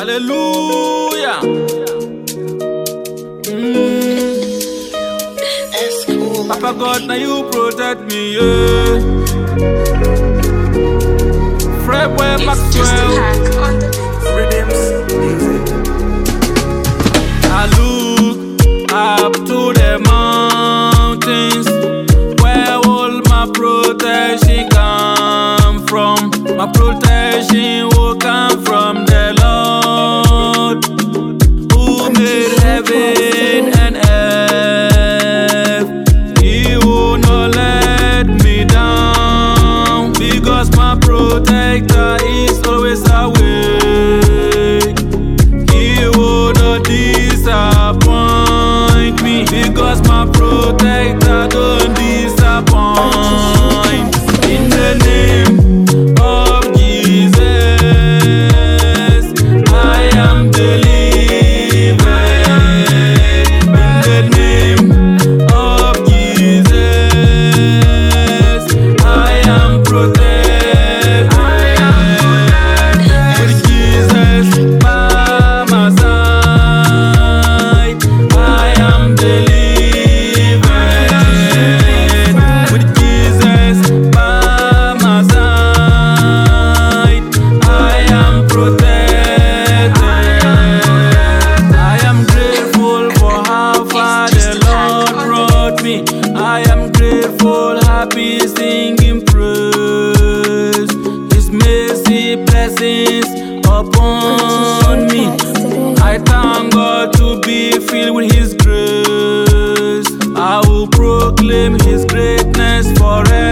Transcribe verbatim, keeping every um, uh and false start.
Hallelujah. Mm. That's cool. Papa God, now you protect me, yeah. Fred Web Maxwell. Rhythms music. I look up to the mountains where all my protection come from. My protection will come from the Lord who made heaven and earth. He will not let me down because my protector is always awake. He will not disappoint me because my protector don't disappoint. In the name of Jesus, I am delivered. In the name of Jesus, I am protected. With Jesus by my side, I am delivered. With Jesus by my side, I am protected. I am grateful for how far the Lord brought me. I am grateful, happy, singing praise. His mercy blessings upon me. I thank God to be filled with His grace. I will proclaim His greatness forever.